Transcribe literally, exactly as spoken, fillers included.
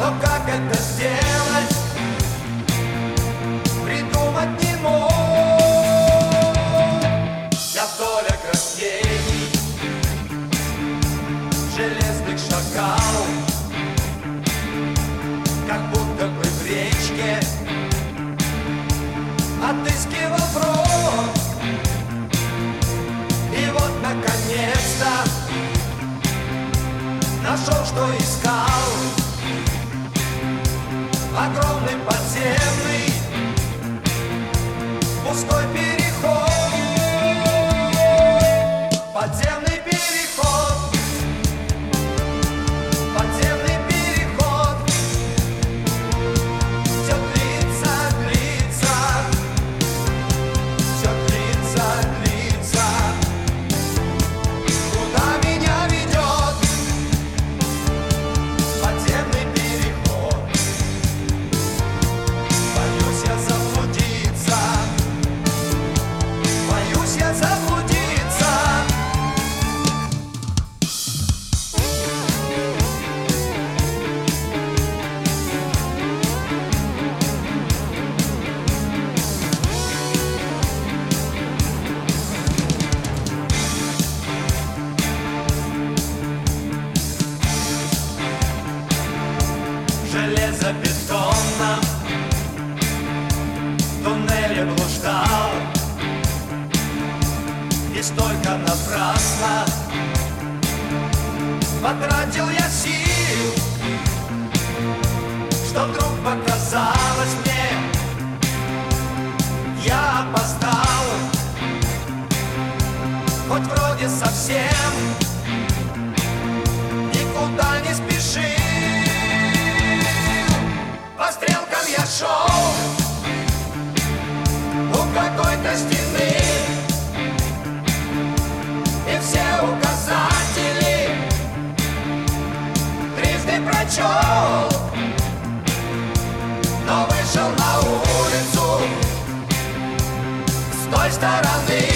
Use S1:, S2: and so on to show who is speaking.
S1: Но как это сделать, придумать не мог. Я вдоль ограждений железных шагал, как будто бы в речке отыскивал брод. И вот наконец-то нашел, что искал. Огромный подземный пустой переход. Подземный переход. Подземный переход. Все длится, длится. Все длится, длится. Куда меня ведет подземный переход? Боюсь я заблудиться. Боюсь я заблудиться. В железобетонном туннеле блуждал, и столько напрасно потратил я сил, что вдруг показалось мне, я опоздал. Хоть вроде совсем никуда не спешил, по стрелкам я шел у какой-то стены, и все указатели трижды прочел, но вышел на улицу с той стороны.